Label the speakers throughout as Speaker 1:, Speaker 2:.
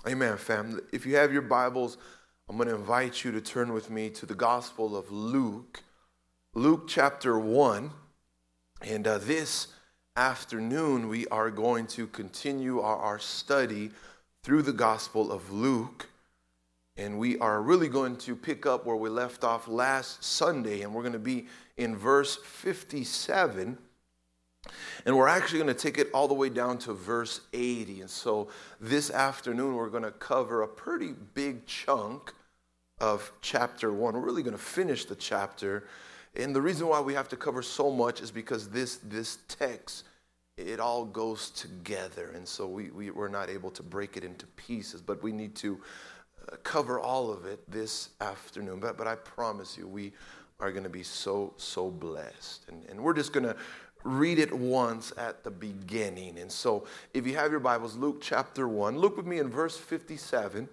Speaker 1: Amen, fam. If you have your Bibles, I'm going to invite you to turn with me to the Gospel of Luke, Luke chapter 1. And this afternoon, we are going to continue our study through the Gospel of Luke. And we are really going to pick up where we left off last Sunday. And we're going to be in verse 57. And we're actually going to take it all the way down to verse 80. And so this afternoon, we're going to cover a pretty big chunk of chapter 1. We're really going to finish the chapter. And the reason why we have to cover so much is because this text, it all goes together. And so we're not able to break it into pieces, but we need to cover all of it this afternoon. But I promise you, we are going to be so blessed. And we're just going to read it once at the beginning. And so if you have your Bibles, Luke chapter 1, look with me in verse 57.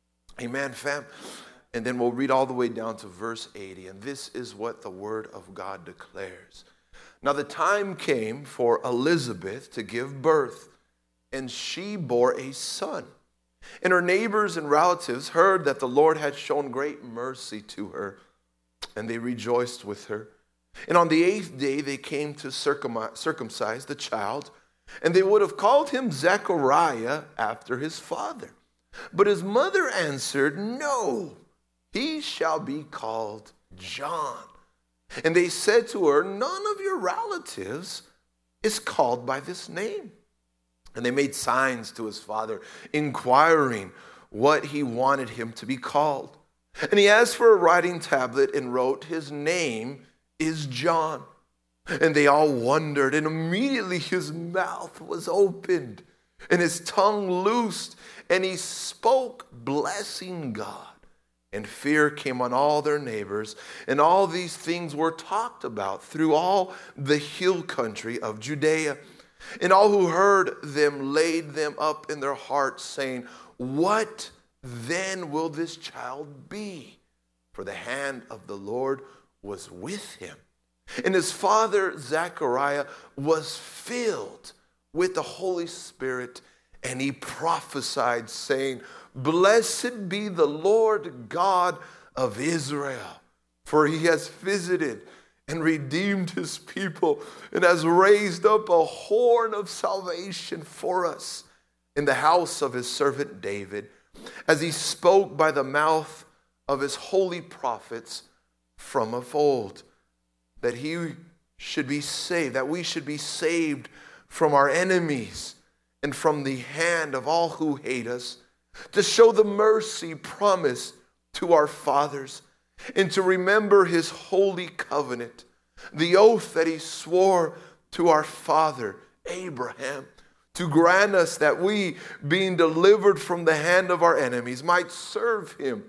Speaker 1: Amen, fam. And then we'll read all the way down to verse 80. And this is what the word of God declares. Now the time came for Elizabeth to give birth, and she bore a son. And her neighbors and relatives heard that the Lord had shown great mercy to her, and they rejoiced with her. And on the 8th day they came to circumcise the child, and they would have called him Zechariah after his father. But his mother answered, "No, he shall be called John." And they said to her, "None of your relatives is called by this name." And they made signs to his father, inquiring what he wanted him to be called. And he asked for a writing tablet and wrote, "His name is John." And they all wondered, and immediately his mouth was opened and his tongue loosed, and he spoke, blessing God. And fear came on all their neighbors, and all these things were talked about through all the hill country of Judea. And all who heard them laid them up in their hearts, saying, "What then will this child be?" For the hand of the Lord was with him. And his father Zechariah was filled with the Holy Spirit, and he prophesied, saying, "Blessed be the Lord God of Israel, for he has visited and redeemed his people, and has raised up a horn of salvation for us in the house of his servant David, as he spoke by the mouth of his holy prophets from of old, that he should be saved, that we should be saved from our enemies and from the hand of all who hate us, to show the mercy promised to our fathers, and to remember his holy covenant, the oath that he swore to our father Abraham, to grant us that we, being delivered from the hand of our enemies, might serve him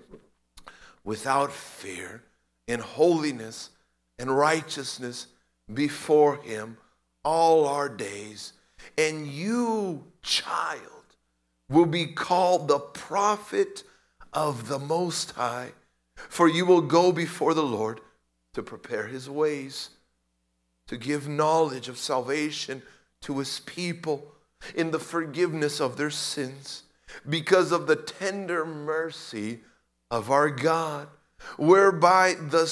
Speaker 1: without fear, in holiness and righteousness before him all our days. And you, child, will be called the prophet of the Most High, for you will go before the Lord to prepare his ways, to give knowledge of salvation to his people in the forgiveness of their sins, because of the tender mercy of our God, whereby the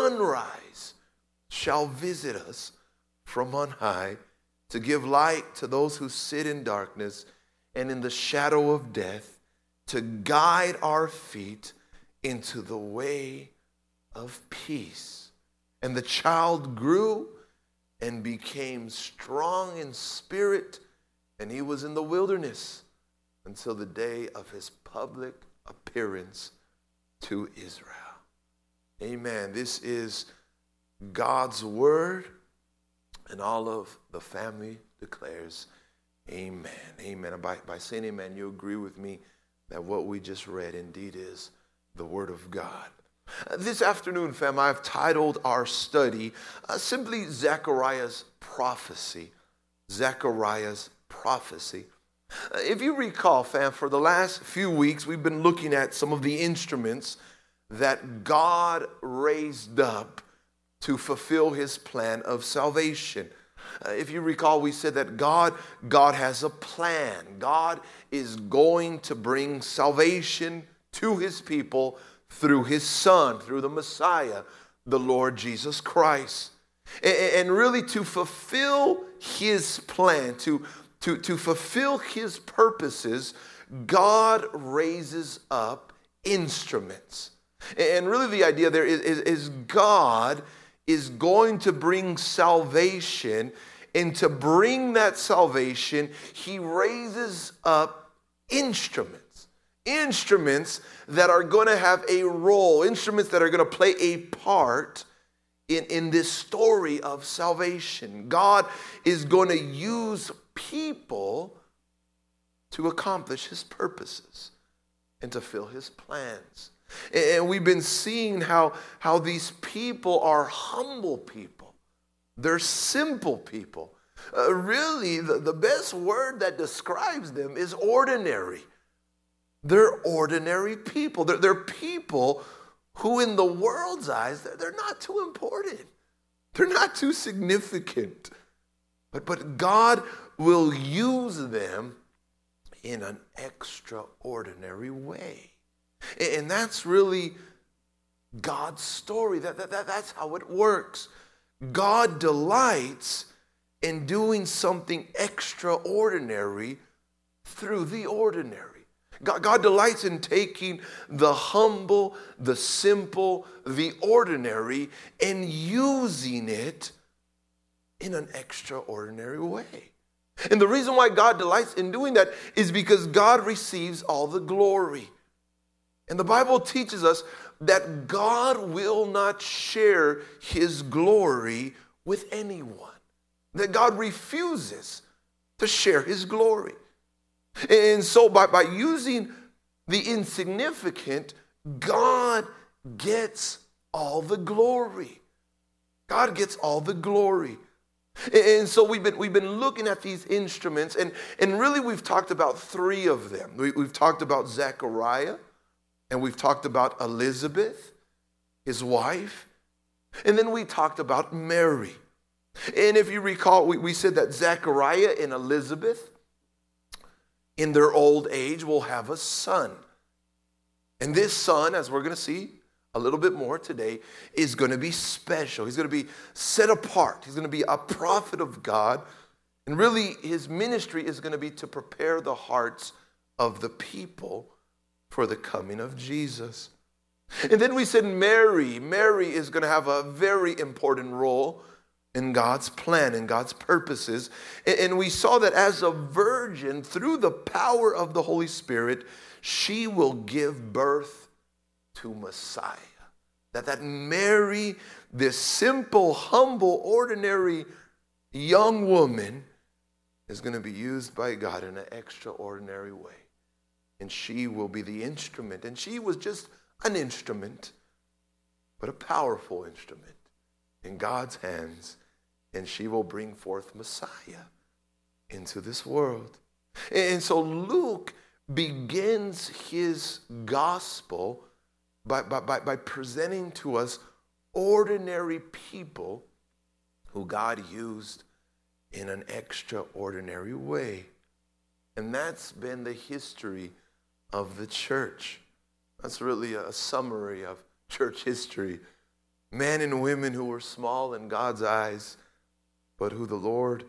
Speaker 1: sunrise shall visit us from on high, to give light to those who sit in darkness and in the shadow of death, to guide our feet into the way of peace. And the child grew and became strong in spirit, and he was in the wilderness until the day of his public appearance to Israel. Amen. This is God's word, and all of the family declares amen. Amen. And by saying amen, you agree with me that what we just read indeed is the word of God. This afternoon, fam, I've titled our study simply Zechariah's prophecy. Zechariah's prophecy. If you recall, fam, for the last few weeks, we've been looking at some of the instruments that God raised up to fulfill his plan of salvation. If you recall, we said that God has a plan. God is going to bring salvation to his people through his Son, through the Messiah, the Lord Jesus Christ. And really to fulfill his plan, to fulfill his purposes, God raises up instruments. And really the idea there is God is going to bring salvation, and to bring that salvation, he raises up instruments. Instruments that are going to have a role, instruments that are going to play a part in this story of salvation. God is going to use people to accomplish his purposes and to fill his plans. And we've been seeing how these people are humble people. They're simple people. Really, the best word that describes them is ordinary. They're ordinary people. They're people who in the world's eyes, they're not too important. They're not too significant. But God will use them in an extraordinary way. And that's really God's story. That's how it works. God delights in doing something extraordinary through the ordinary. God delights in taking the humble, the simple, the ordinary, and using it in an extraordinary way. And the reason why God delights in doing that is because God receives all the glory. And the Bible teaches us that God will not share his glory with anyone. That God refuses to share his glory. And so by using the insignificant, God gets all the glory. God gets all the glory. And so we've been looking at these instruments, and really we've talked about three of them. We've talked about Zechariah, and we've talked about Elizabeth, his wife, and then we talked about Mary. And if you recall, we said that Zechariah and Elizabeth, in their old age, will have a son. And this son, as we're going to see a little bit more today, is going to be special. He's going to be set apart. He's going to be a prophet of God. And really, his ministry is going to be to prepare the hearts of the people for the coming of Jesus. And then we said Mary. Mary is going to have a very important role in God's plan and God's purposes. And we saw that as a virgin, through the power of the Holy Spirit, she will give birth to Messiah. That Mary, this simple, humble, ordinary young woman, is going to be used by God in an extraordinary way. And she will be the instrument. And she was just an instrument, but a powerful instrument in God's hands. And she will bring forth Messiah into this world. And so Luke begins his gospel by presenting to us ordinary people who God used in an extraordinary way. And that's been the history of the church. That's really a summary of church history. Men and women who were small in God's eyes, but who the Lord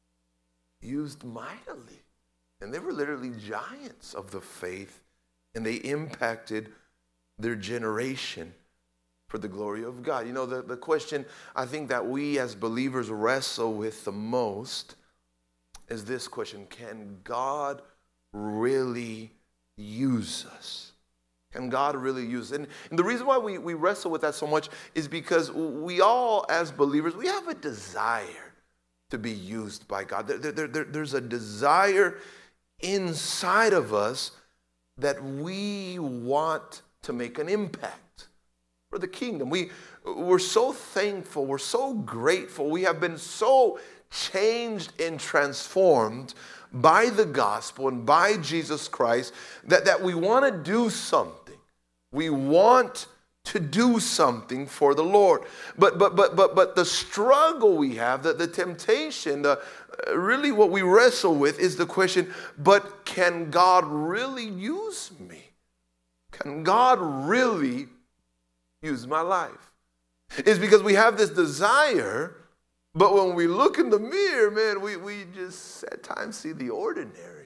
Speaker 1: used mightily. And they were literally giants of the faith, and they impacted their generation for the glory of God. You know, the question I think that we as believers wrestle with the most is this question: can God really use us? Can God really use us? And the reason why we wrestle with that so much is because we all, as believers, we have a desire to be used by God. There's a desire inside of us that we want to make an impact for the kingdom. We're so thankful. We're so grateful. We have been so changed and transformed by the gospel and by Jesus Christ that we want to do something. We want to do something for the Lord. But the struggle we have, the temptation, really what we wrestle with is the question, but can God really use me? Can God really use my life? It's because we have this desire, but when we look in the mirror, man, we just at times see the ordinary.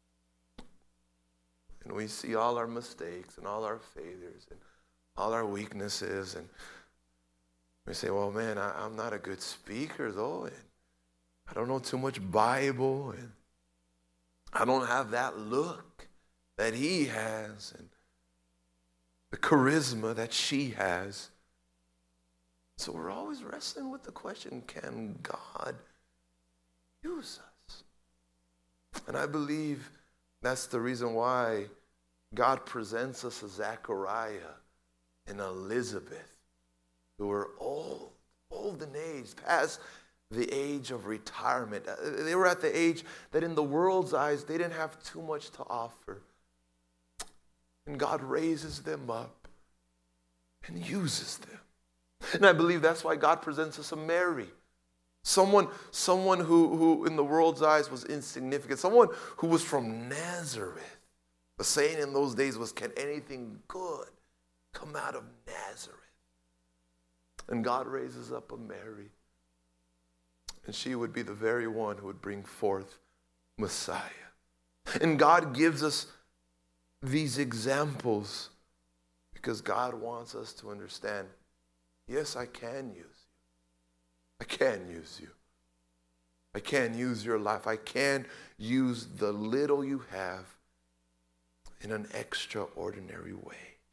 Speaker 1: And we see all our mistakes and all our failures and all our weaknesses. And we say, well, man, I'm not a good speaker, though. And I don't know too much Bible. And I don't have that look that he has and the charisma that she has. So we're always wrestling with the question, can God use us? And I believe that's the reason why God presents us a Zechariah and Elizabeth, who were old in age, past the age of retirement. They were at the age that in the world's eyes, they didn't have too much to offer. And God raises them up and uses them. And I believe that's why God presents us a Mary. Someone who in the world's eyes was insignificant. Someone who was from Nazareth. The saying in those days was, can anything good come out of Nazareth? And God raises up a Mary. And she would be the very one who would bring forth Messiah. And God gives us these examples because God wants us to understand, yes, I can use you. I can use you. I can use your life. I can use the little you have in an extraordinary way.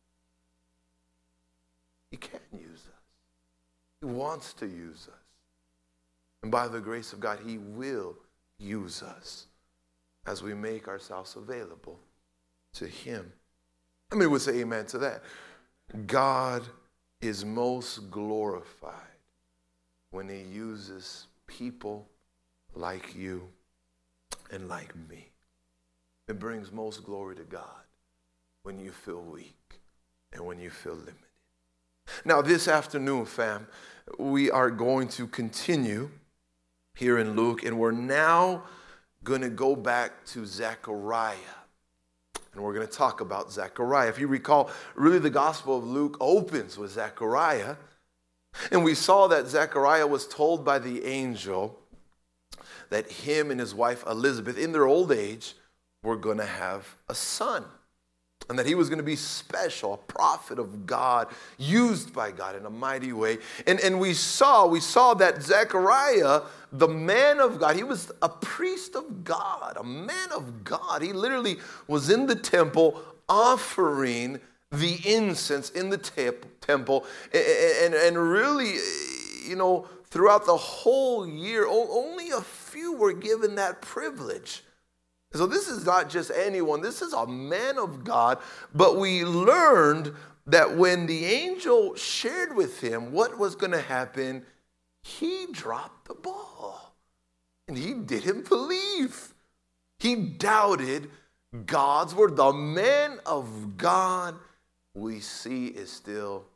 Speaker 1: He can use us. He wants to use us. And by the grace of God, he will use us as we make ourselves available to him. How many would say amen to that? God is most glorified when he uses people like you and like me. It brings most glory to God when you feel weak and when you feel limited. Now, this afternoon, fam, we are going to continue here in Luke, and we're now going to go back to Zechariah. And we're going to talk about Zechariah. If you recall, really the Gospel of Luke opens with Zechariah. And we saw that Zechariah was told by the angel that him and his wife Elizabeth, in their old age, were going to have a son. And that he was going to be special, a prophet of God, used by God in a mighty way. And we saw that Zechariah, the man of God, he was a priest of God, a man of God. He literally was in the temple offering the incense in the temple. And really, throughout the whole year, only a few were given that privilege. So this is not just anyone. This is a man of God. But we learned that when the angel shared with him what was going to happen, he dropped the ball. And he didn't believe. He doubted God's word. The man of God we see is still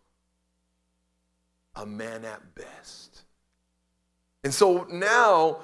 Speaker 1: a man at best. And so now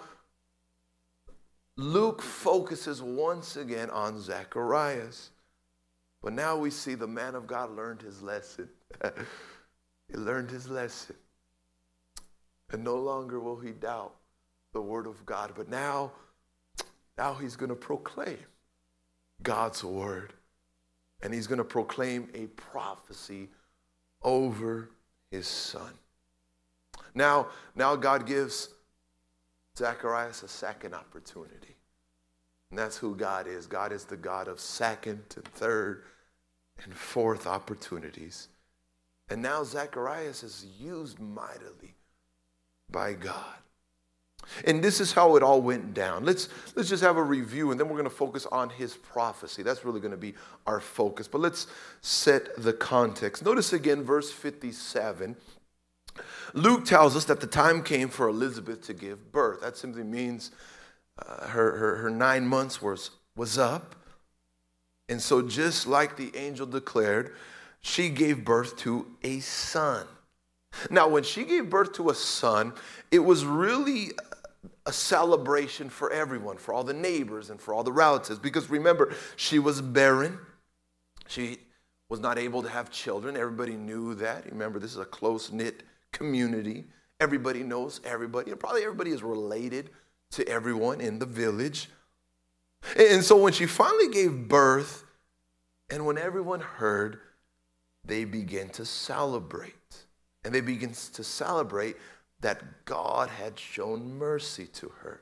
Speaker 1: Luke focuses once again on Zacharias. But now we see the man of God learned his lesson. He learned his lesson. And no longer will he doubt the word of God. But now he's going to proclaim God's word. And he's going to proclaim a prophecy over his son. Now God gives Zacharias a second opportunity. And that's who God is. God is the God of second and third and fourth opportunities. And now Zacharias is used mightily by God. And this is how it all went down. Let's just have a review, and then we're going to focus on his prophecy. That's really going to be our focus. But let's set the context. Notice again verse 57. Luke tells us that the time came for Elizabeth to give birth. That simply means her 9 months was up. And so just like the angel declared, she gave birth to a son. Now, when she gave birth to a son, it was really a celebration for everyone, for all the neighbors and for all the relatives. Because remember, she was barren. She was not able to have children. Everybody knew that. Remember, this is a close-knit community. Everybody knows everybody. And probably everybody is related to everyone in the village. And so when she finally gave birth, and when everyone heard, they began to celebrate. And they began to celebrate that God had shown mercy to her.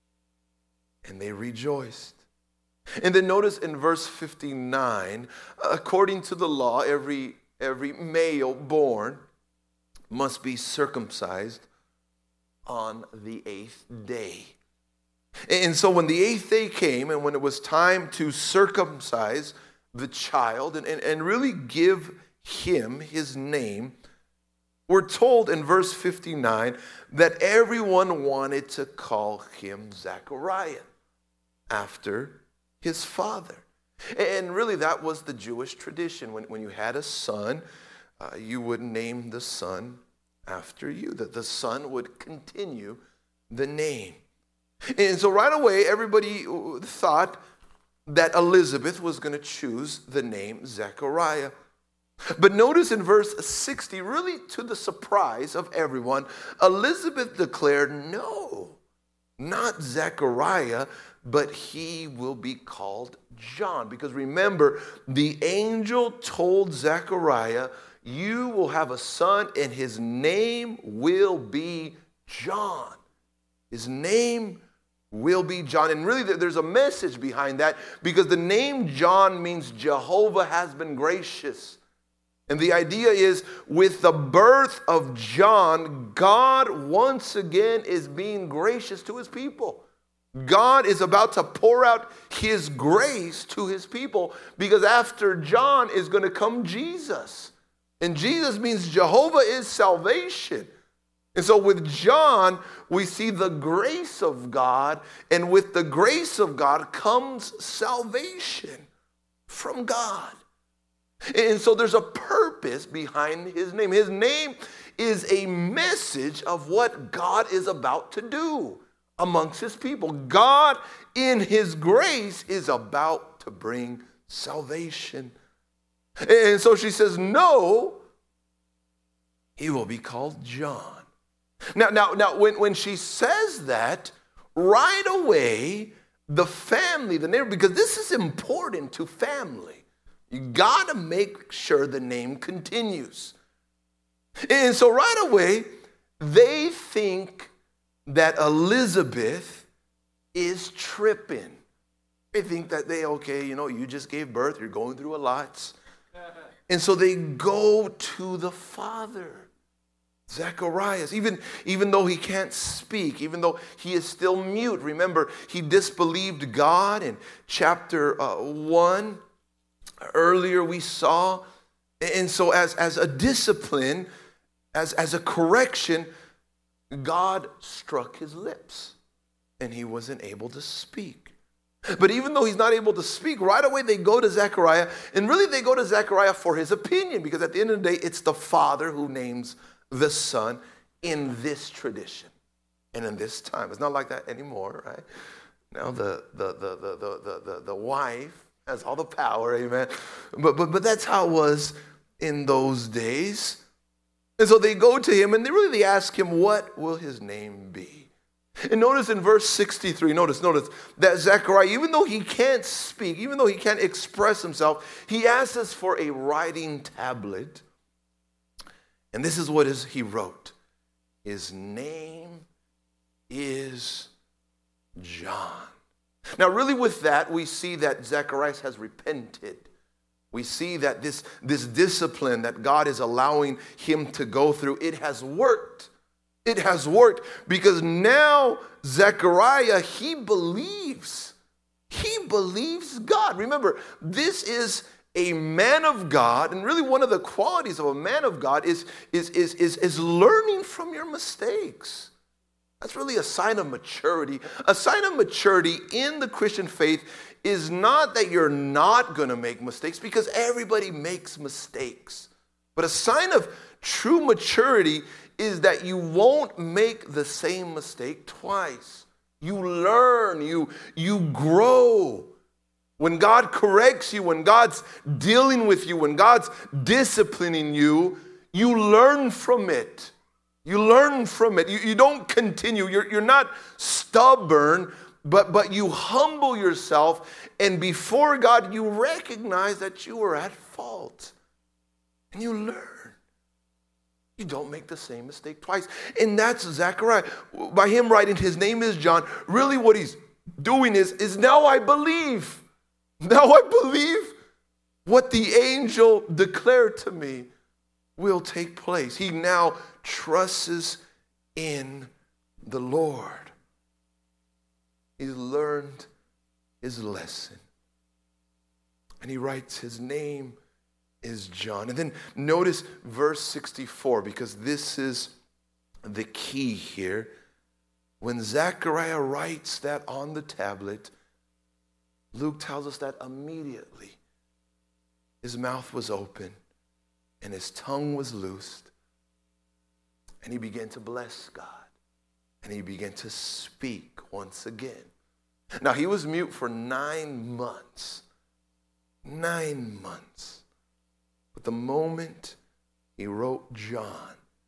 Speaker 1: And they rejoiced. And then notice in verse 59, according to the law, every male born must be circumcised on the 8th day. And so when the 8th day came, and when it was time to circumcise the child and really give him his name, we're told in verse 59 that everyone wanted to call him Zechariah after his father. And really that was the Jewish tradition. When you had a son, you would name the son after you, that the son would continue the name. And so right away, everybody thought that Elizabeth was going to choose the name Zechariah. But notice in verse 60, really to the surprise of everyone, Elizabeth declared, no, not Zechariah, but he will be called John. Because remember, the angel told Zechariah, you will have a son and his name will be John. His name will be John. And really there's a message behind that, because the name John means Jehovah has been gracious. And the idea is, with the birth of John, God once again is being gracious to his people. God is about to pour out his grace to his people, because after John is going to come Jesus. And Jesus means Jehovah is salvation. And so with John, we see the grace of God, and with the grace of God comes salvation from God. And so there's a purpose behind his name. His name is a message of what God is about to do amongst his people. God, in his grace, is about to bring salvation. And so she says, no, he will be called John. Now, when she says that, right away, the family, the neighbor, because this is important to family. You got to make sure the name continues. And so right away, they think that Elizabeth is tripping. They think that you just gave birth, you're going through a lot. And so they go to the father, Zacharias, even though he can't speak, even though he is still mute. Remember, he disbelieved God in chapter 1. Earlier we saw. And so as a discipline, as a correction, God struck his lips and he wasn't able to speak. But even though he's not able to speak, right away they go to Zechariah, and really they go to Zechariah for his opinion, because at the end of the day, it's the father who names the son in this tradition and in this time. It's not like that anymore, right? Now the wife has all the power, amen. But that's how it was in those days. And so they go to him and they ask him, what will his name be? And notice in verse 63, notice that Zechariah, even though he can't speak, even though he can't express himself, he asks us for a writing tablet. And this is what he wrote. His name is John. Now, really with that, we see that Zacharias has repented. We see that this discipline that God is allowing him to go through, it has worked. It has worked because now Zechariah, he believes. He believes God. Remember, this is a man of God, and really one of the qualities of a man of God is learning from your mistakes. That's really a sign of maturity. A sign of maturity in the Christian faith is not that you're not going to make mistakes, because everybody makes mistakes. But a sign of true maturity is that you won't make the same mistake twice. You learn, you grow. When God corrects you, when God's dealing with you, when God's disciplining you, you learn from it. You learn from it. You don't continue. You're not stubborn, but you humble yourself, and before God, you recognize that you were at fault. And you learn. You don't make the same mistake twice. And that's Zechariah. By him writing, his name is John, really what he's doing is now I believe. Now I believe what the angel declared to me will take place. He now trusts in the Lord. He's learned his lesson. And he writes, his name is John. And then notice verse 64, because this is the key here. When Zechariah writes that on the tablet, Luke tells us that immediately his mouth was open and his tongue was loosed, and he began to bless God, and he began to speak once again. Now, he was mute for 9 months. 9 months. But the moment he wrote John,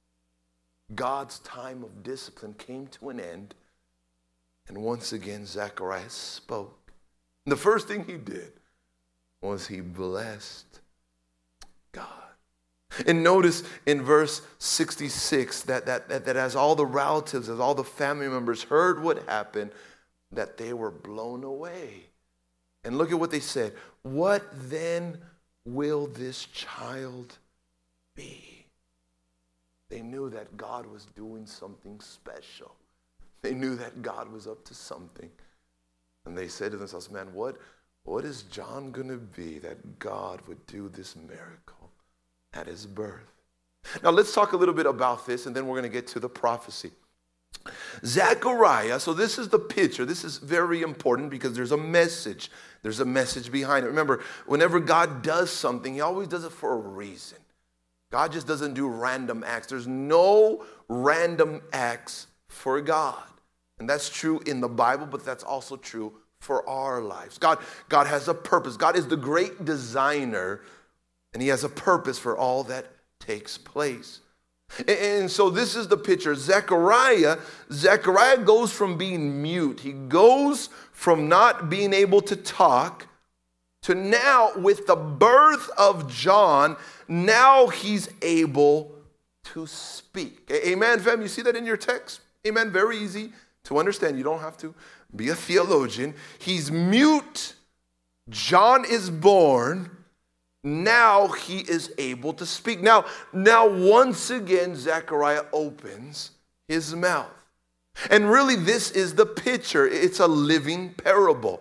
Speaker 1: God's time of discipline came to an end, and once again Zechariah spoke. And the first thing he did was he blessed God. And notice in verse 66 that as all the relatives, as all the family members heard what happened, that they were blown away. And look at what they said. What then will this child be? They knew that God was doing something special. They knew that God was up to something. And they said to themselves, man, what is John going to be that God would do this miracle at his birth? Now let's talk a little bit about this, and then we're going to get to the prophecy. Zechariah, so this is the picture. This is very important because there's a message. There's a message behind it. Remember, whenever God does something, he always does it for a reason. God just doesn't do random acts. There's no random acts for God. And that's true in the Bible, but that's also true for our lives. God has a purpose. God is the great designer, and he has a purpose for all that takes place. And so this is the picture. Zechariah goes from being mute. He goes from not being able to talk to now, with the birth of John, now he's able to speak. Amen, fam? You see that in your text? Amen. Very easy to understand. You don't have to be a theologian. He's mute. John is born. Now he is able to speak. Now once again, Zechariah opens his mouth. And really, this is the picture. It's a living parable.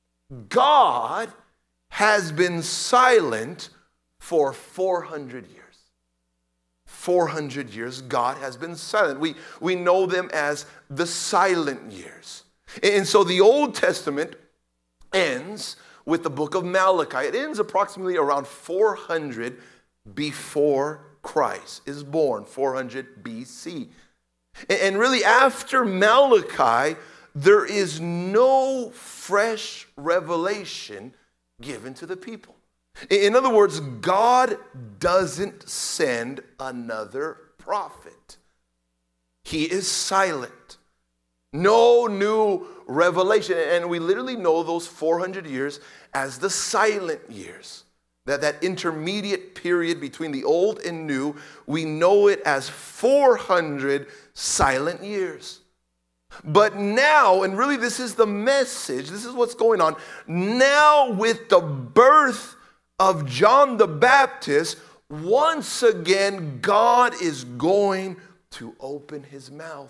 Speaker 1: God has been silent for 400 years. 400 years, God has been silent. We know them as the silent years. And so the Old Testament ends with the book of Malachi. It ends approximately around 400 before Christ is born, 400 BC. And really, after Malachi, there is no fresh revelation given to the people. In other words, God doesn't send another prophet. He is silent. No new revelation. And we literally know those 400 years as the silent years. That intermediate period between the old and new, we know it as 400 silent years. But now, and really this is the message, this is what's going on, now with the birth of John the Baptist, once again God is going to open his mouth.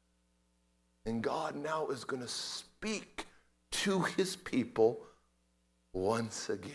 Speaker 1: And God now is going to speak to his people once again.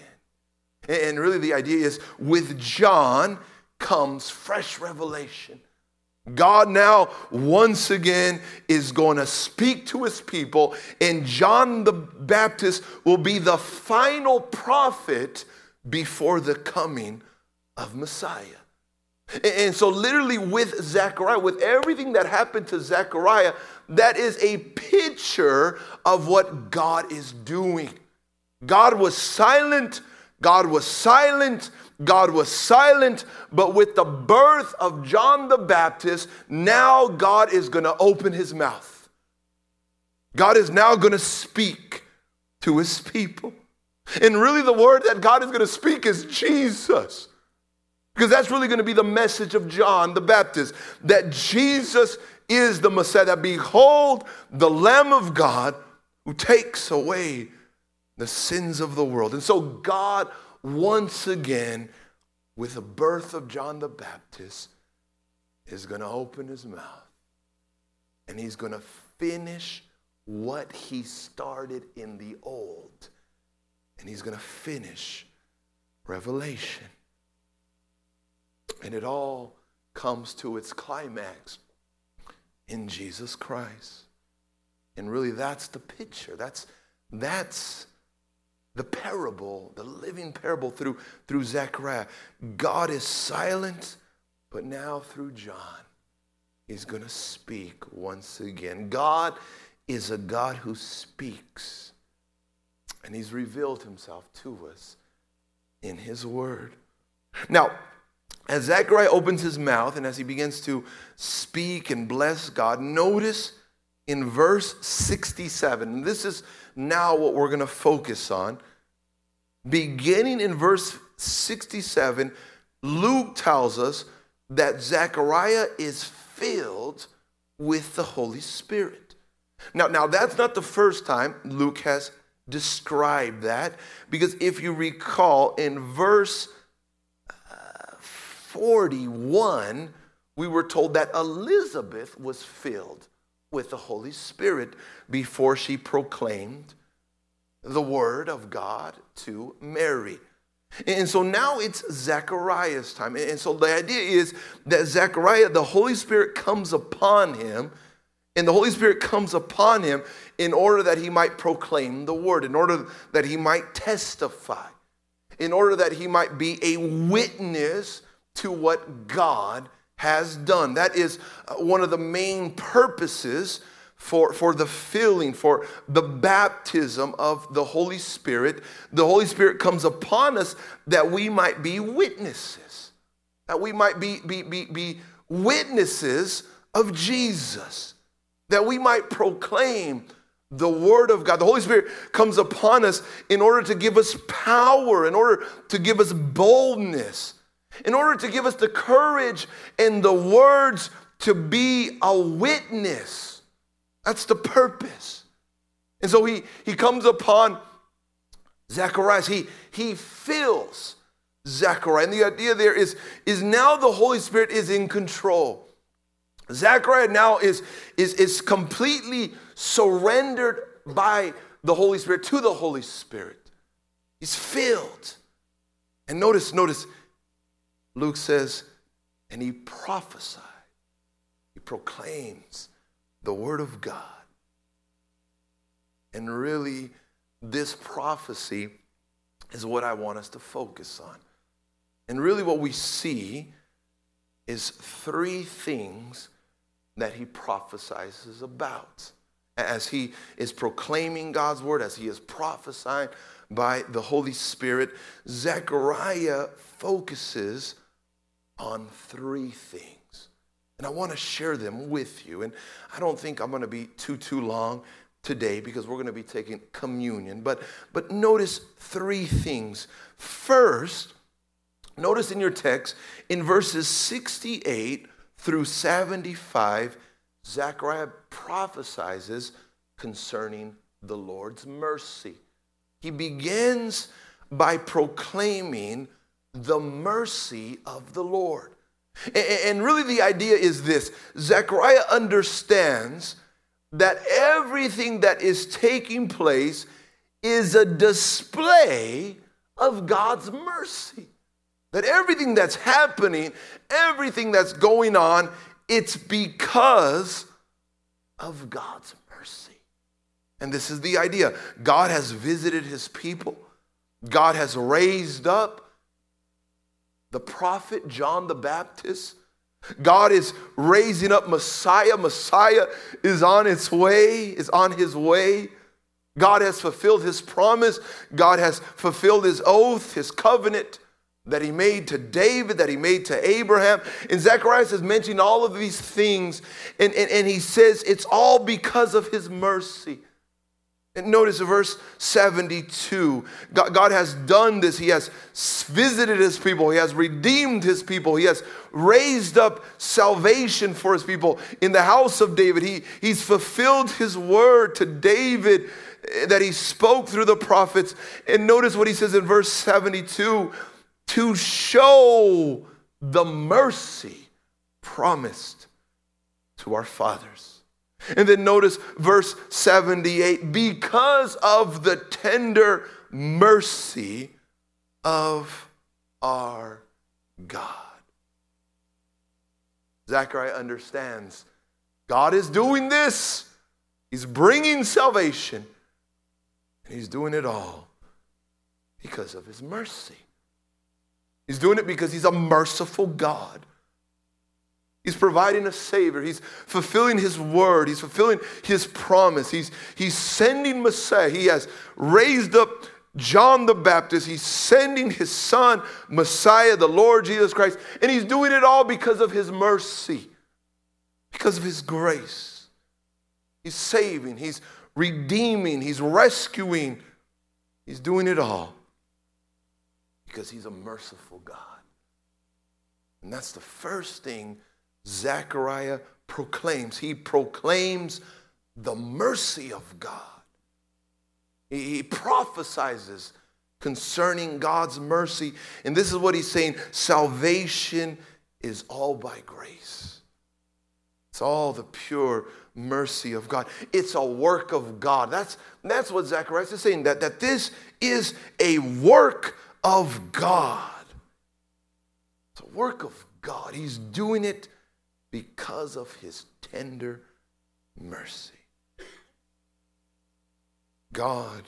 Speaker 1: And really the idea is with John comes fresh revelation. God now once again is going to speak to his people, and John the Baptist will be the final prophet before the coming of Messiah. And so literally with Zechariah, with everything that happened to Zechariah, that is a picture of what God is doing. God was silent, God was silent, God was silent, but with the birth of John the Baptist, now God is going to open his mouth. God is now going to speak to his people. And really the word that God is going to speak is Jesus. Because that's really going to be the message of John the Baptist, that Jesus is the Messiah, that behold, the Lamb of God who takes away the sins of the world. And so God, once again, with the birth of John the Baptist, is going to open his mouth. And he's going to finish what he started in the old. And he's going to finish Revelation. And it all comes to its climax in Jesus Christ. And really that's the picture. That's the parable, the living parable through Zechariah. God is silent, but now through John, he's going to speak once again. God is a God who speaks, and he's revealed himself to us in his word. Now, as Zechariah opens his mouth and as he begins to speak and bless God, notice in verse 67, and this is now what we're going to focus on. Beginning in verse 67, Luke tells us that Zechariah is filled with the Holy Spirit. Now that's not the first time Luke has described that, because if you recall in verse 41, we were told that Elizabeth was filled with the Holy Spirit before she proclaimed the word of God to Mary. And so now it's Zechariah's time. And so the idea is that Zechariah, the Holy Spirit comes upon him, and the Holy Spirit comes upon him in order that he might proclaim the word, in order that he might testify, in order that he might be a witness to what God has done. That is one of the main purposes for the filling, for the baptism of the Holy Spirit. The Holy Spirit comes upon us that we might be witnesses, that we might be witnesses of Jesus, that we might proclaim the word of God. The Holy Spirit comes upon us in order to give us power, in order to give us boldness, in order to give us the courage and the words to be a witness. That's the purpose. And so he comes upon Zacharias. He fills Zechariah. And the idea there is now the Holy Spirit is in control. Zechariah now is completely surrendered by the Holy Spirit to the Holy Spirit. He's filled. And notice, Luke says, and he prophesied. He proclaims the word of God. And really, this prophecy is what I want us to focus on. And really what we see is three things that he prophesies about. As he is proclaiming God's word, as he is prophesying by the Holy Spirit, Zechariah focuses on three things. And I want to share them with you. And I don't think I'm going to be too long today because we're going to be taking communion. But notice three things. First, notice in your text, in verses 68 through 75, Zechariah prophesies concerning the Lord's mercy. He begins by proclaiming the mercy of the Lord. And really the idea is this: Zechariah understands that everything that is taking place is a display of God's mercy. That everything that's happening, everything that's going on it's because of God's mercy. And this is the idea. God has visited his people. God has raised up the prophet John the Baptist. God is raising up Messiah. Messiah is on its way, is on his way. God has fulfilled his promise. God has fulfilled his oath, his covenant that he made to David, that he made to Abraham. And Zacharias is mentioning all of these things. And he says it's all because of his mercy. And notice verse 72. God has done this. He has visited his people. He has redeemed his people. He has raised up salvation for his people in the house of David. He's fulfilled his word to David that he spoke through the prophets. And notice what he says in verse 72. To show the mercy promised to our fathers. And then notice verse 78, because of the tender mercy of our God. Zechariah understands God is doing this. He's bringing salvation. And he's doing it all because of his mercy. He's doing it because he's a merciful God. He's providing a Savior. He's fulfilling his word. He's fulfilling his promise. He's sending Messiah. He has raised up John the Baptist. He's sending his son, Messiah, the Lord Jesus Christ. And he's doing it all because of his mercy, because of his grace. He's saving. He's redeeming. He's rescuing. He's doing it all because he's a merciful God. And that's the first thing Zechariah proclaims. He proclaims the mercy of God. He prophesizes concerning God's mercy. And this is what he's saying. Salvation is all by grace. It's all the pure mercy of God. It's a work of God. That's what Zechariah is saying, that this is a work of God. It's a work of God. He's doing it because of his tender mercy. God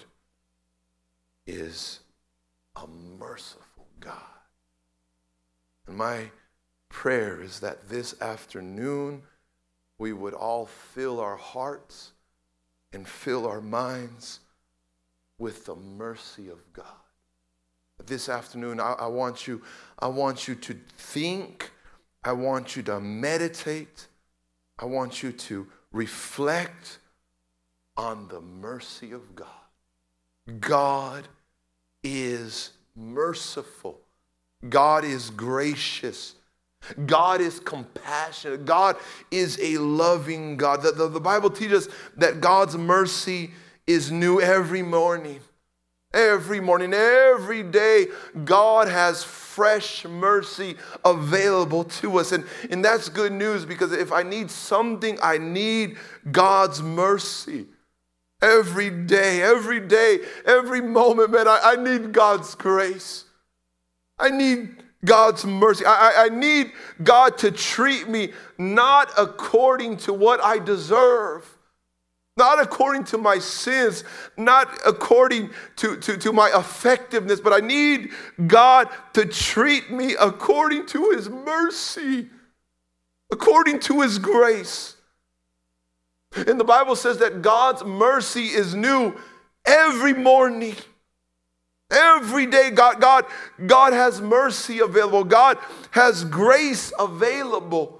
Speaker 1: is a merciful God. And my prayer is that this afternoon we would all fill our hearts and fill our minds with the mercy of God. This afternoon, I want you to think. I want you to meditate. I want you to reflect on the mercy of God. God is merciful. God is gracious. God is compassionate. God is a loving God. The Bible teaches that God's mercy is new every morning. Every morning, every day, God has fresh mercy available to us. And that's good news, because if I need something, I need God's mercy. Every day, every moment, man, I need God's grace. I need God's mercy. I need God to treat me not according to what I deserve. Not according to my sins, not according to my effectiveness, but I need God to treat me according to his mercy, according to his grace. And the Bible says that God's mercy is new every morning. Every day, God has mercy available. God has grace available.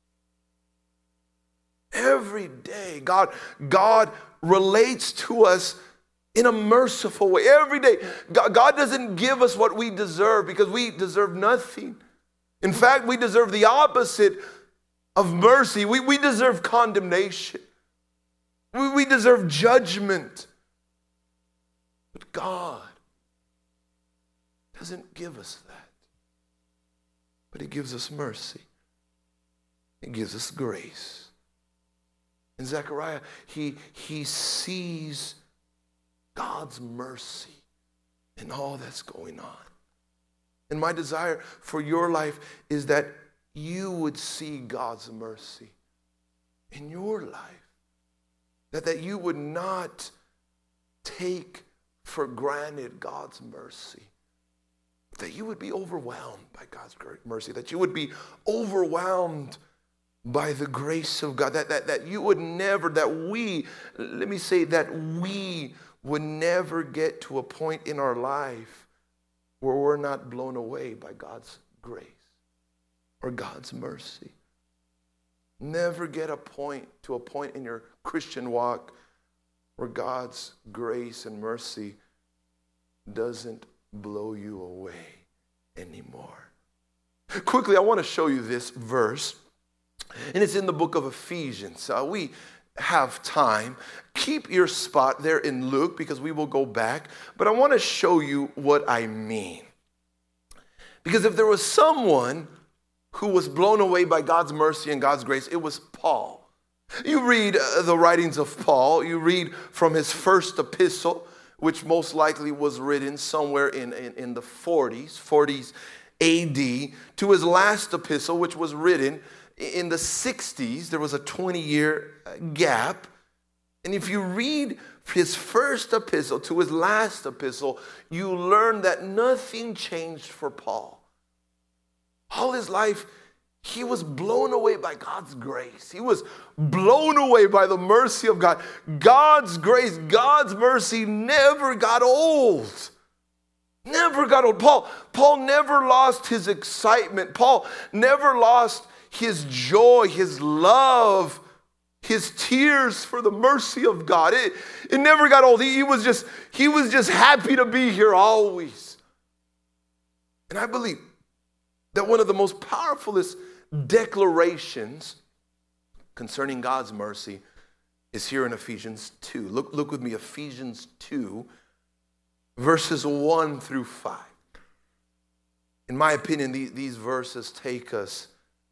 Speaker 1: Every day, God relates to us in a merciful way. Every day, God doesn't give us what we deserve, because we deserve nothing. In fact, we deserve the opposite of mercy. We deserve condemnation. We deserve judgment. But God doesn't give us that. But he gives us mercy. He gives us grace. And Zechariah, he sees God's mercy in all that's going on. And my desire for your life is that you would see God's mercy in your life. That you would not take for granted God's mercy. That you would be overwhelmed by God's mercy. That you would be overwhelmed by the grace of God. That you would never, that we would never get to a point in our life where we're not blown away by God's grace or God's mercy. Never get to a point in your Christian walk where God's grace and mercy doesn't blow you away anymore. Quickly, I want to show you this verse, and it's in the book of Ephesians. We have time. Keep your spot there in Luke because we will go back, but I want to show you what I mean. Because if there was someone who was blown away by God's mercy and God's grace, it was Paul. You read the writings of Paul, you read from his first epistle, which most likely was written somewhere in the 40s AD, to his last epistle, which was written in the 60s. There was a 20-year gap. And if you read his first epistle to his last epistle, you learn that nothing changed for Paul. All his life, he was blown away by God's grace. He was blown away by the mercy of God. God's grace, God's mercy never got old. Never got old. Paul never lost his excitement. Paul never lost his joy, his love, his tears for the mercy of God. It never got old. He was just happy to be here always. And I believe that one of the most powerfulest declarations concerning God's mercy is here in Ephesians 2. Look with me, Ephesians 2, verses 1 through 5. In my opinion, these verses take us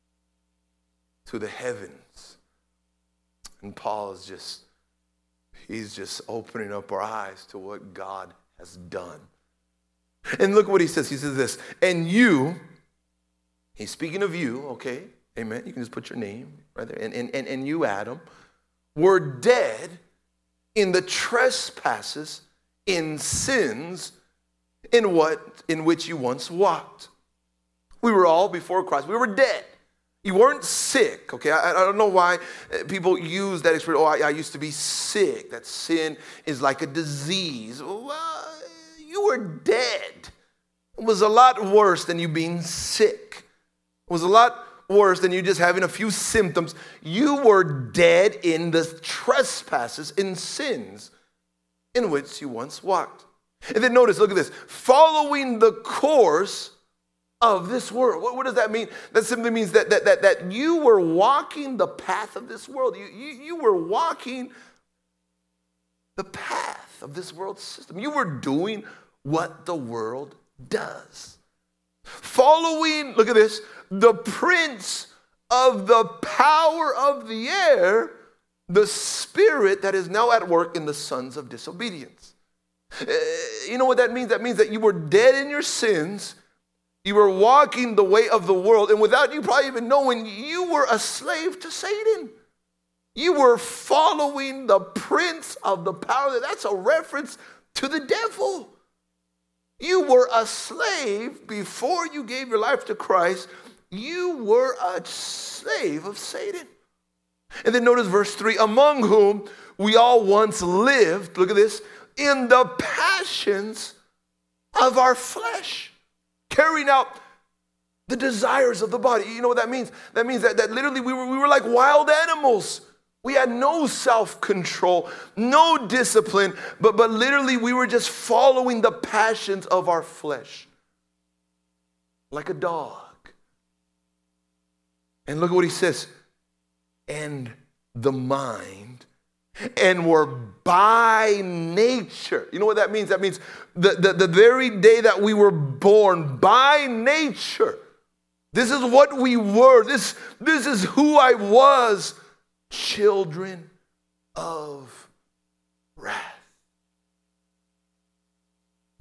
Speaker 1: to the heavens. And Paul is he's just opening up our eyes to what God has done. And look what he says. He says this, and you, he's speaking of you, okay? Amen. You can just put your name right there. And you, Adam, were dead in the trespasses, in sins, in which you once walked. We were all before Christ. We were dead. You weren't sick, okay? I don't know why people use that expression, I used to be sick. That sin is like a disease. Well, you were dead. It was a lot worse than you being sick. It was a lot worse than you just having a few symptoms. You were dead in the trespasses, in sins in which you once walked. And then notice, look at this. Following the course of this world. What does that mean? That simply means that you were walking the path of this world. You were walking the path of this world system. You were doing what the world does. Following, look at this, the prince of the power of the air, the spirit that is now at work in the sons of disobedience. You know what that means? That means that you were dead in your sins. You were walking the way of the world, and without you probably even knowing, you were a slave to Satan. You were following the prince of the power. That's a reference to the devil. You were a slave before you gave your life to Christ. You were a slave of Satan. And then notice verse 3, among whom we all once lived, look at this, in the passions of our flesh, carrying out the desires of the body. You know what that means? That means that literally we were like wild animals. We had no self-control, no discipline, but literally we were just following the passions of our flesh. Like a dog. And look at what he says. And the mind, and were by nature. You know what that means? That means the very day that we were born, by nature. This is what we were. This is who I was. Children of wrath.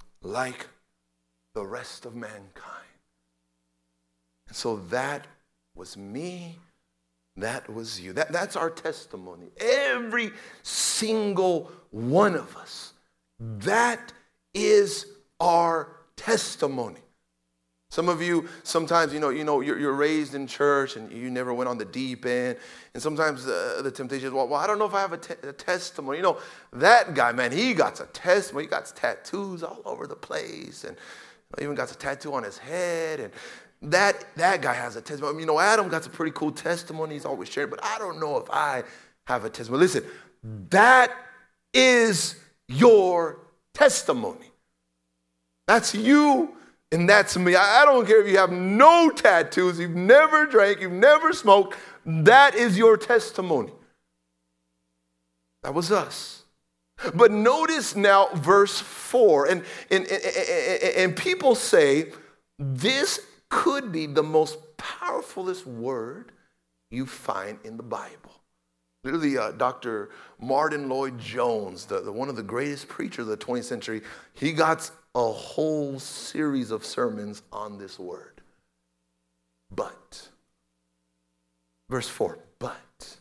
Speaker 1: Like the rest of mankind. And so that was me, that was you. That's our testimony. Every single one of us. That is our testimony. Some of you, sometimes, you're raised in church and you never went on the deep end. And sometimes the temptation is, well, I don't know if I have a testimony. That guy, man, he got a testimony. He got tattoos all over the place. And even got a tattoo on his head. And that guy has a testimony. Adam got a pretty cool testimony. He's always sharing. But I don't know if I have a testimony. Listen, that is your testimony. That's you. And that's me. I don't care if you have no tattoos, you've never drank, you've never smoked. That is your testimony. That was us. But notice now verse 4. And people say this could be the most powerfulest word you find in the Bible. Literally, Dr. Martin Lloyd-Jones, one of the greatest preachers of the 20th century, he got a whole series of sermons on this word. But. Verse 4, but.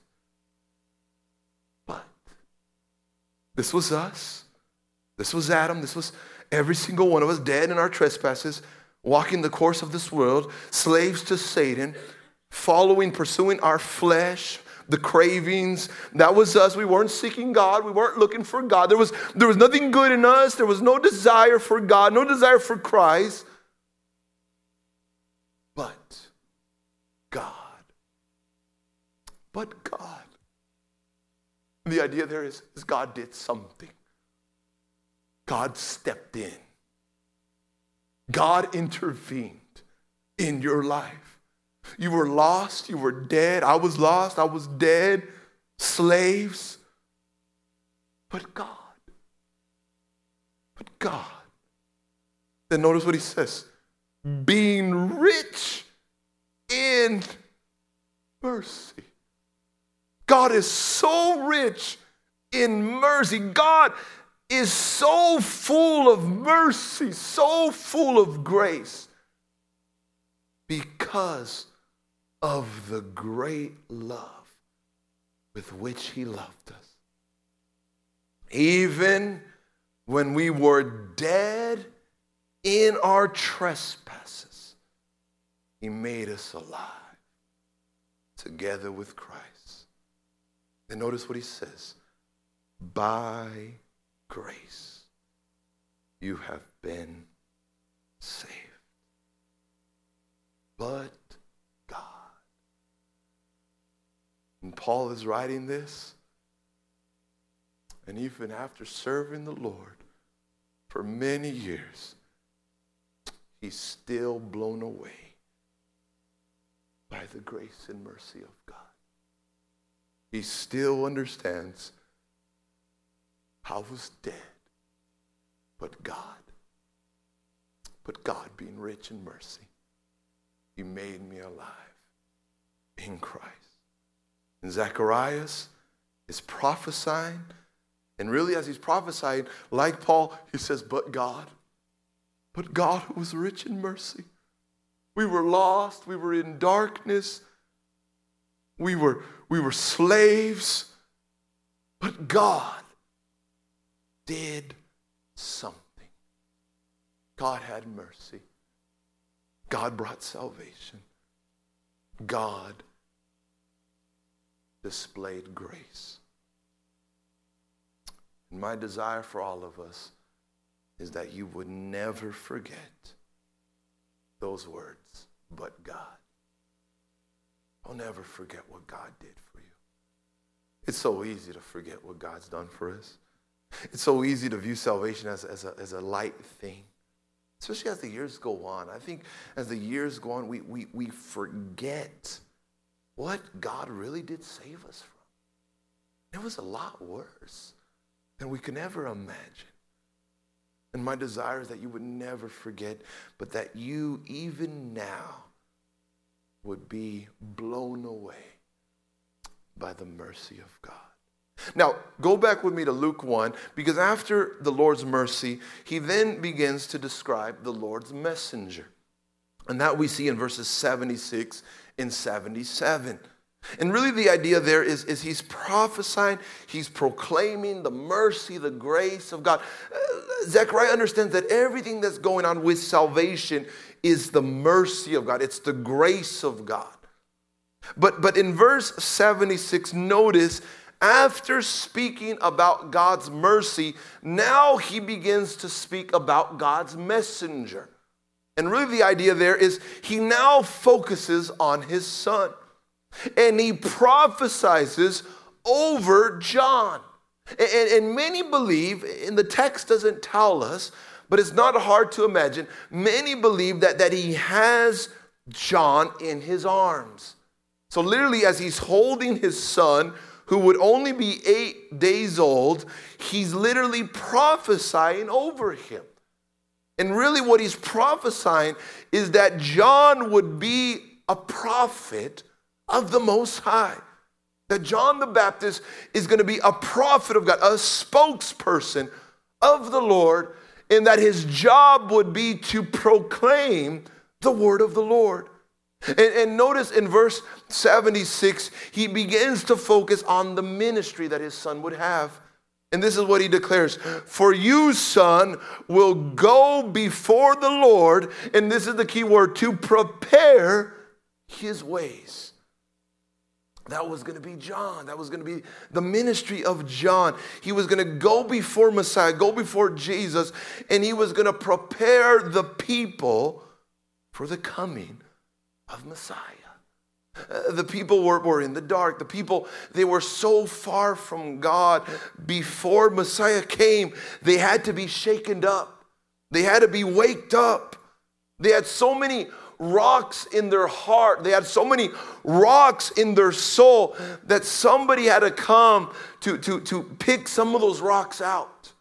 Speaker 1: This was us. This was Adam. This was every single one of us dead in our trespasses, walking the course of this world, slaves to Satan, pursuing our flesh, the cravings. That was us. We weren't seeking God. We weren't looking for God. There was nothing good in us. There was no desire for God, no desire for Christ. But God. But God. The idea there is God did something. God stepped in. God intervened in your life. You were lost. You were dead. I was lost. I was dead. Slaves. But God. But God. Then notice what he says. Being rich in mercy. God is so rich in mercy. God is so full of mercy, so full of grace, because of the great love with which he loved us. Even when we were dead in our trespasses, he made us alive together with Christ. And notice what he says. By grace, you have been saved. But God. And Paul is writing this. And even after serving the Lord for many years, he's still blown away by the grace and mercy of God. He still understands I was dead, but God being rich in mercy, he made me alive in Christ. And Zacharias is prophesying, and really as he's prophesying, like Paul, he says, but God who was rich in mercy. We were lost, we were in darkness, we were slaves, but God did something. God had mercy. God brought salvation. God displayed grace. And my desire for all of us is that you would never forget those words, but God. Don't ever forget what God did for you. It's so easy to forget what God's done for us. It's so easy to view salvation as a light thing, especially as the years go on. I think as the years go on, we forget what God really did save us from. It was a lot worse than we can ever imagine. And my desire is that you would never forget, but that you, even now, would be blown away by the mercy of God. Now, go back with me to Luke 1, because after the Lord's mercy, he then begins to describe the Lord's messenger. And that we see in verses 76 and 77. And really the idea there is he's prophesying, he's proclaiming the mercy, the grace of God. Zechariah understands that everything that's going on with salvation is the mercy of God. It's the grace of God. But in verse 76, notice, after speaking about God's mercy, now he begins to speak about God's messenger. And really the idea there is he now focuses on his son. And he prophesizes over John. And many believe, and the text doesn't tell us, but it's not hard to imagine, many believe that he has John in his arms. So literally as he's holding his son, who would only be 8 days old, he's literally prophesying over him. And really what he's prophesying is that John would be a prophet of the Most High. That John the Baptist is going to be a prophet of God, a spokesperson of the Lord, and that his job would be to proclaim the word of the Lord. And notice in verse 76, he begins to focus on the ministry that his son would have. And this is what he declares: "For you, son, will go before the Lord," and this is the key word, "to prepare his ways." That was going to be John. That was going to be the ministry of John. He was going to go before Messiah, go before Jesus, and he was going to prepare the people for the coming of Messiah. The people were in the dark. The people, they were so far from God. Before Messiah came, they had to be shaken up. They had to be waked up. They had so many rocks in their heart. They had so many rocks in their soul that somebody had to come to pick some of those rocks out.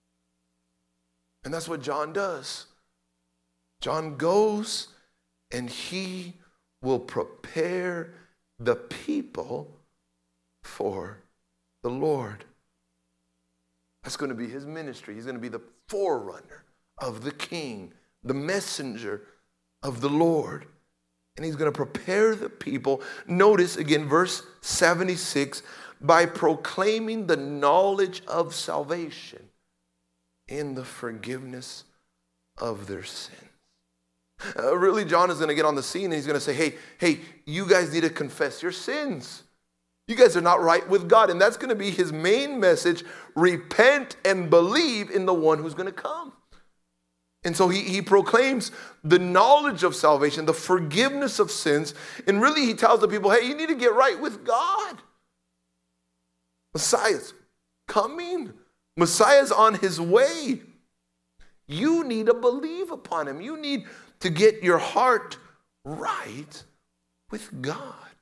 Speaker 1: And that's what John does. John goes and he will prepare the people for the Lord. That's going to be his ministry. He's going to be the forerunner of the King, the messenger of the Lord. And he's going to prepare the people. Notice again, verse 76, by proclaiming the knowledge of salvation in the forgiveness of their sins. Really, John is going to get on the scene and he's going to say, hey, you guys need to confess your sins. You guys are not right with God. And that's going to be his main message: repent and believe in the one who's going to come. And so he proclaims the knowledge of salvation, the forgiveness of sins. And really he tells the people, hey, you need to get right with God. Messiah's coming. Messiah's on his way. You need to believe upon him. You need to get your heart right with God.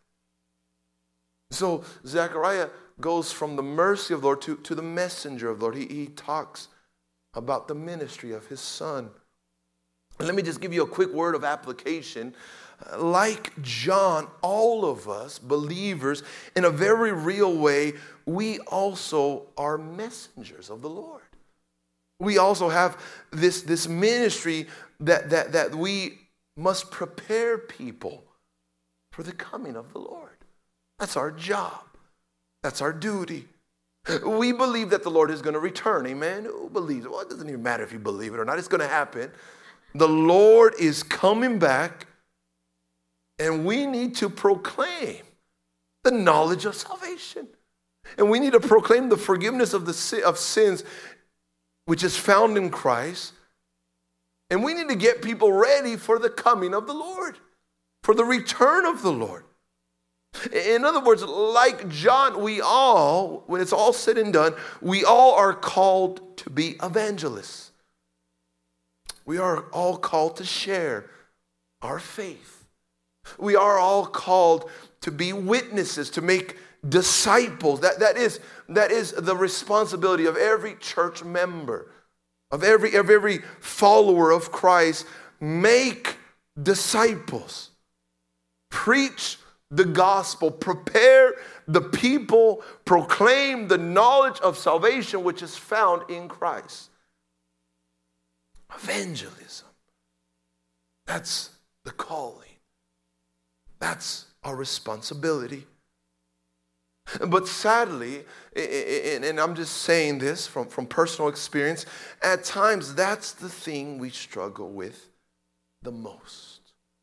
Speaker 1: So Zechariah goes from the mercy of the Lord to the messenger of the Lord. He talks about the ministry of his son. And let me just give you a quick word of application. Like John, all of us believers, in a very real way, we also are messengers of the Lord. We also have this ministry that we must prepare people for the coming of the Lord. That's our job. That's our duty. We believe that the Lord is going to return. Amen? Who believes? Well, it doesn't even matter if you believe it or not. It's going to happen. The Lord is coming back, and we need to proclaim the knowledge of salvation. And we need to proclaim the forgiveness of sins, which is found in Christ. And we need to get people ready for the coming of the Lord, for the return of the Lord. In other words, like John, we all, when it's all said and done, we all are called to be evangelists. We are all called to share our faith. We are all called to be witnesses, to make disciples. That is the responsibility of every church member, of every follower of Christ. Make disciples. Preach the gospel. Prepare the people. Proclaim the knowledge of salvation which is found in Christ. Evangelism. That's the calling. That's our responsibility. But sadly, and I'm just saying this from personal experience, at times that's the thing we struggle with the most.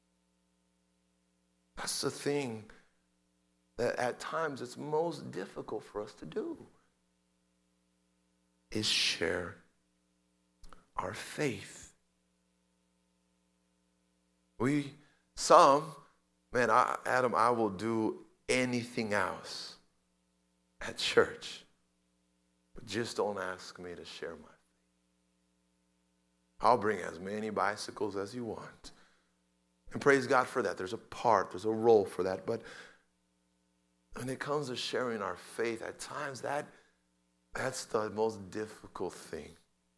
Speaker 1: That's the thing that at times it's most difficult for us to do, is share our faith. Adam, I will do anything else at church, but just don't ask me to share my faith. I'll bring as many bicycles as you want. And praise God for that. There's a role for that. But when it comes to sharing our faith, at times that's the most difficult thing.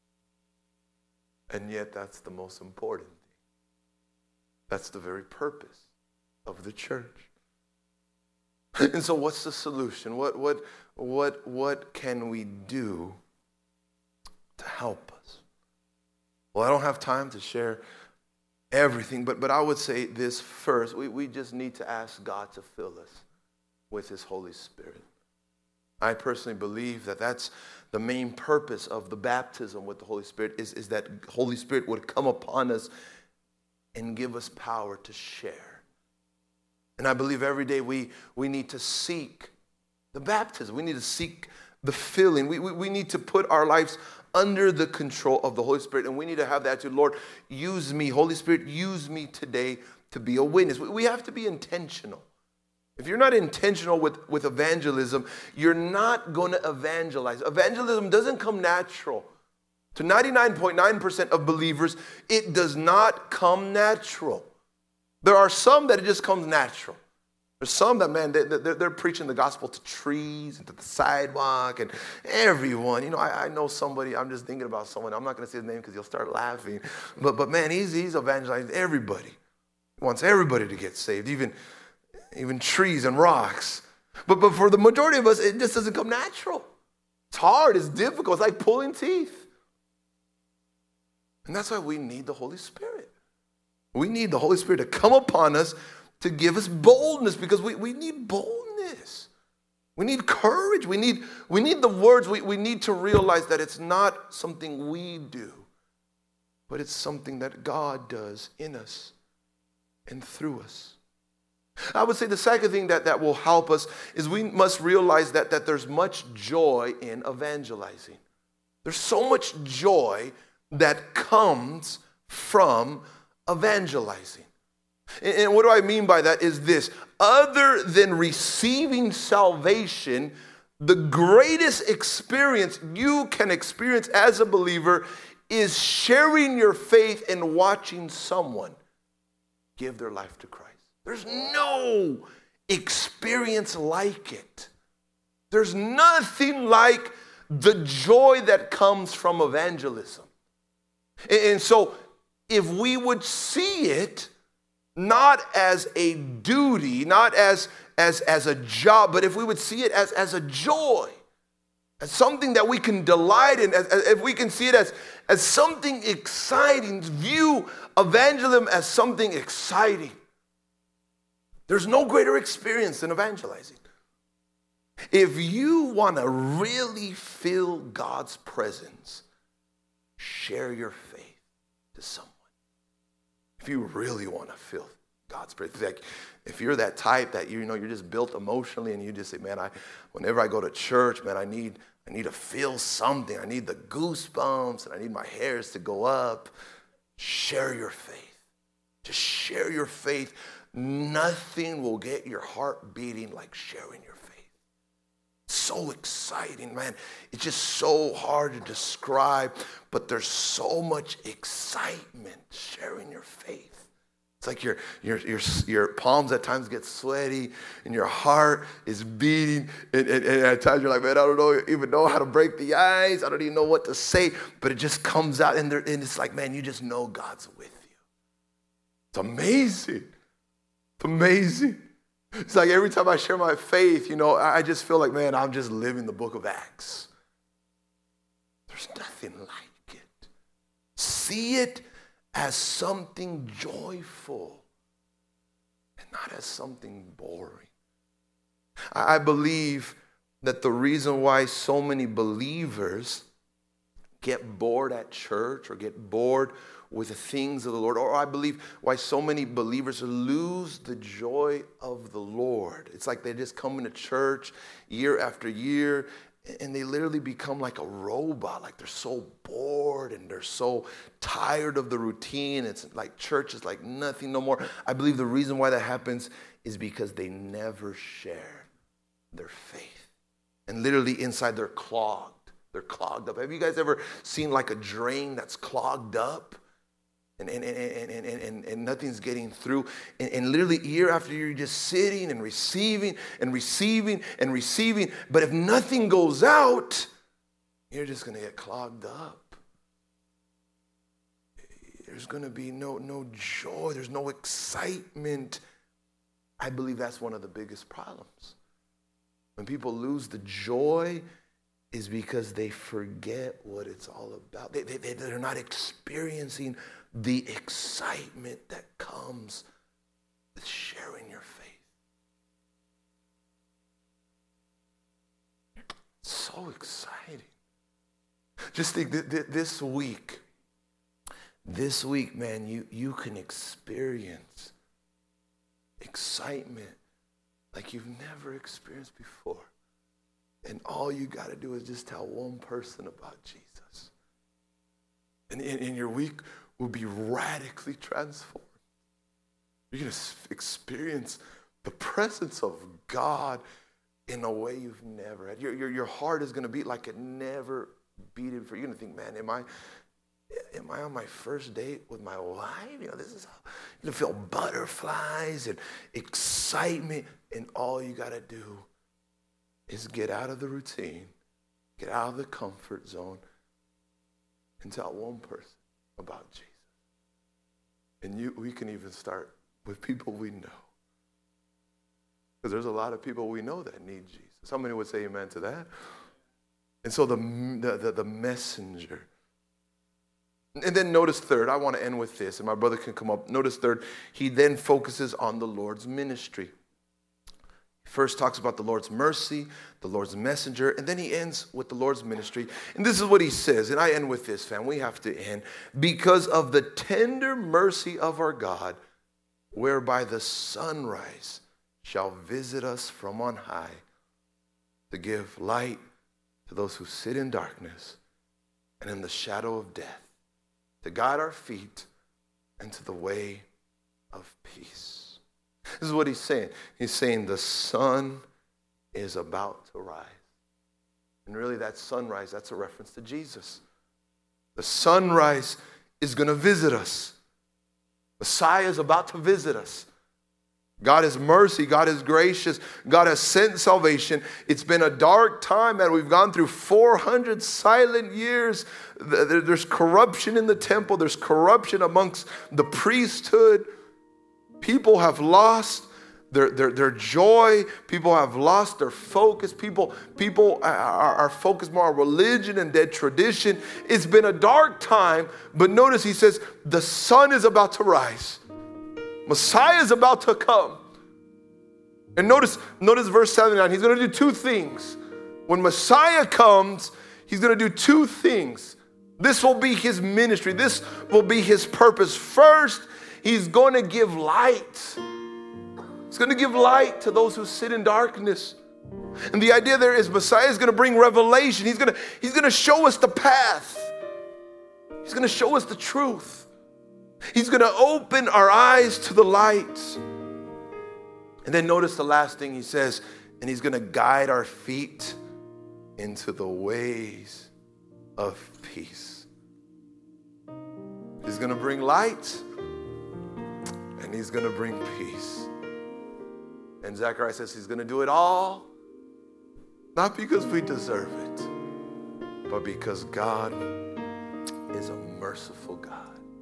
Speaker 1: And yet that's the most important thing. That's the very purpose of the church. And so what's the solution? What can we do to help us? Well, I don't have time to share everything, but I would say this first. We just need to ask God to fill us with His Holy Spirit. I personally believe that that's the main purpose of the baptism with the Holy Spirit is that Holy Spirit would come upon us and give us power to share. And I believe every day we need to seek the baptism. We need to seek the filling. We need to put our lives under the control of the Holy Spirit. And we need to have that attitude, Lord, use me. Holy Spirit, use me today to be a witness. We have to be intentional. If you're not intentional with evangelism, you're not going to evangelize. Evangelism doesn't come natural. To 99.9% of believers, it does not come natural. There are some that it just comes natural. There's some that, man, they're preaching the gospel to trees and to the sidewalk and everyone. You know, I know somebody, I'm just thinking about someone. I'm not going to say his name because he'll start laughing. But man, he's evangelizing everybody. He wants everybody to get saved, even trees and rocks. But for the majority of us, it just doesn't come natural. It's hard. It's difficult. It's like pulling teeth. And that's why we need the Holy Spirit. We need the Holy Spirit to come upon us to give us boldness, because we need boldness. We need courage. We need the words. We need to realize that it's not something we do, but it's something that God does in us and through us. I would say the second thing that will help us is we must realize that there's much joy in evangelizing. There's so much joy that comes from evangelizing. And what do I mean by that is this. Other than receiving salvation, the greatest experience you can experience as a believer is sharing your faith and watching someone give their life to Christ. There's no experience like it. There's nothing like the joy that comes from evangelism. And so if we would see it not as a duty, not as a job, but if we would see it as a joy, as something that we can delight in, if we can see it as something exciting, view evangelism as something exciting. There's no greater experience than evangelizing. If you want to really feel God's presence, share your faith to someone. If you really want to feel God's presence, like if you're that type that you're just built emotionally and you just say, man, whenever I go to church, man, I need to feel something. I need the goosebumps and I need my hairs to go up. Share your faith. Just share your faith. Nothing will get your heart beating like sharing your faith. So exciting, man. It's just so hard to describe, but there's so much excitement sharing your faith. It's like your palms at times get sweaty and your heart is beating. And at times you're like, man, I don't even know how to break the ice. I don't even know what to say. But it just comes out and it's like, man, you just know God's with you. It's amazing. It's amazing. It's like every time I share my faith, I just feel like, man, I'm just living the book of Acts. There's nothing like it. See it as something joyful. as something boring. I believe that the reason why so many believers get bored at church or get bored with the things of the Lord, or I believe why so many believers lose the joy of the Lord. It's like they just come into church year after year and they literally become like a robot. Like they're so bored and they're so tired of the routine. It's like church is like nothing no more. I believe the reason why that happens is because they never share their faith. And literally inside they're clogged. They're clogged up. Have you guys ever seen like a drain that's clogged up? And nothing's getting through. And literally year after year, you're just sitting and receiving and receiving and receiving. But if nothing goes out, you're just going to get clogged up. There's going to be no joy. There's no excitement. I believe that's one of the biggest problems. When people lose the joy, is because they forget what it's all about. They're not experiencing the excitement that comes with sharing your faith. It's so exciting. Just think this week, man, you can experience excitement like you've never experienced before. And all you got to do is just tell one person about Jesus. And your week will be radically transformed. You're going to experience the presence of God in a way you've never had. Your heart is going to beat like it never beat for you. You're going to think, man, am I on my first date with my wife? This is how you're going to feel butterflies and excitement. And all you got to do is get out of the routine, get out of the comfort zone, and tell one person about Jesus. And we can even start with people we know. Because there's a lot of people we know that need Jesus. How many would say amen to that? And so the messenger. And then notice third, I want to end with this, and my brother can come up. Notice third, he then focuses on the Lord's ministry. First talks about the Lord's mercy, the Lord's messenger, and then he ends with the Lord's ministry. And this is what he says, and I end with this, fam. We have to end. Because of the tender mercy of our God, whereby the sunrise shall visit us from on high, to give light to those who sit in darkness and in the shadow of death, to guide our feet into the way of peace. This is what he's saying. He's saying the sun is about to rise. And really that sunrise, that's a reference to Jesus. The sunrise is going to visit us. Messiah is about to visit us. God is mercy. God is gracious. God has sent salvation. It's been a dark time that we've gone through 400 silent years. There's corruption in the temple. There's corruption amongst the priesthood. People have lost their joy. People have lost their focus. People are focused more on religion and dead tradition. It's been a dark time, but notice he says the sun is about to rise. Messiah is about to come. And notice verse 79. He's going to do two things. When Messiah comes, he's going to do two things. This will be his ministry. This will be his purpose. First, he's going to give light. He's going to give light to those who sit in darkness. And the idea there is Messiah is going to bring revelation. He's going to show us the path. He's going to show us the truth. He's going to open our eyes to the light. And then notice the last thing he says, and he's going to guide our feet into the ways of peace. He's going to bring light. And he's going to bring peace. And Zechariah says he's going to do it all, not because we deserve it, but because God is a merciful God.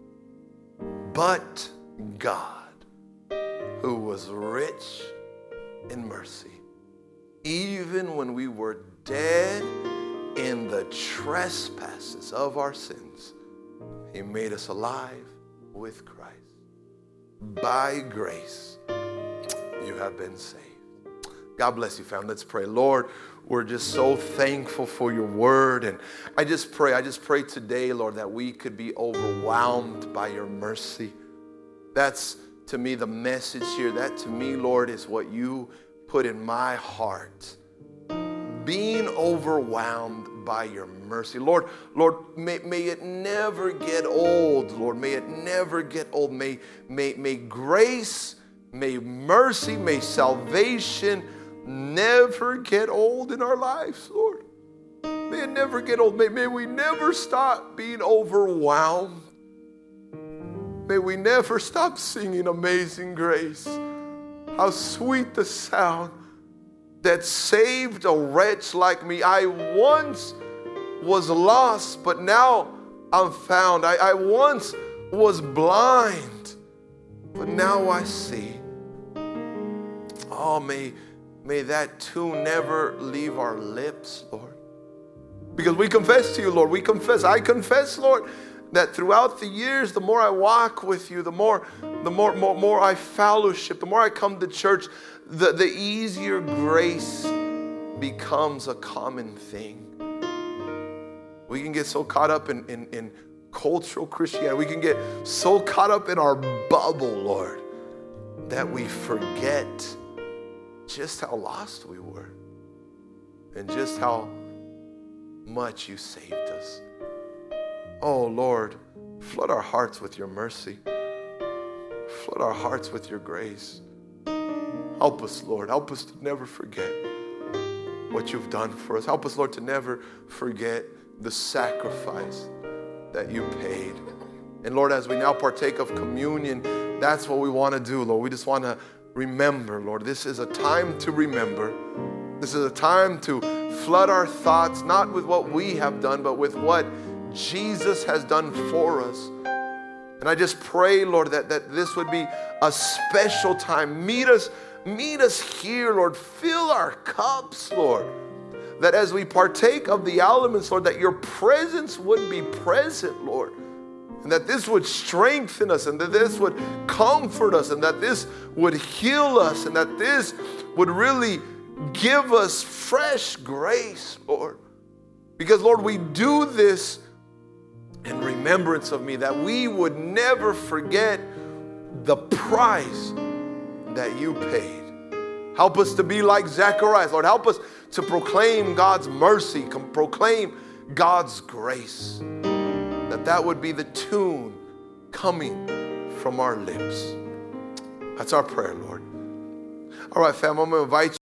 Speaker 1: But God, who was rich in mercy, even when we were dead in the trespasses of our sins, he made us alive with Christ. By grace, you have been saved. God bless you, fam. Let's pray. Lord, we're just so thankful for your word. And I just pray today, Lord, that we could be overwhelmed by your mercy. That's, to me, the message here. That, to me, Lord, is what you put in my heart. Being overwhelmed by your mercy. Lord, may it never get old, Lord. May it never get old. May grace, may mercy, may salvation never get old in our lives, Lord. May it never get old. May we never stop being overwhelmed. May we never stop singing Amazing Grace. How sweet the sound that saved a wretch like me. I once was lost, but now I'm found. I once was blind, but now I see. Oh, may that tune never leave our lips, Lord. Because we confess to you, Lord. I confess, Lord, that throughout the years, the more I walk with you, the more I fellowship, the more I come to church, the easier grace becomes a common thing. We can get so caught up in cultural Christianity. We can get so caught up in our bubble, Lord, that we forget just how lost we were and just how much you saved us. Oh, Lord, flood our hearts with your mercy. Flood our hearts with your grace. Help us, Lord. Help us to never forget what you've done for us. Help us, Lord, to never forget the sacrifice that you paid. And Lord, as we now partake of communion, that's what we want to do, Lord. We just want to remember, Lord. This is a time to remember. This is a time to flood our thoughts, not with what we have done, but with what Jesus has done for us. And I just pray, Lord, that this would be a special time. Meet us here, Lord. Fill our cups, Lord. That as we partake of the elements, Lord, that your presence would be present, Lord. And that this would strengthen us, and that this would comfort us, and that this would heal us, and that this would really give us fresh grace, Lord. Because, Lord, we do this in remembrance of me, that we would never forget the price that you paid. Help us to be like Zacharias, Lord. Help us to proclaim God's mercy, proclaim God's grace. That would be the tune coming from our lips. That's our prayer, Lord. All right, fam, I'm going to invite you.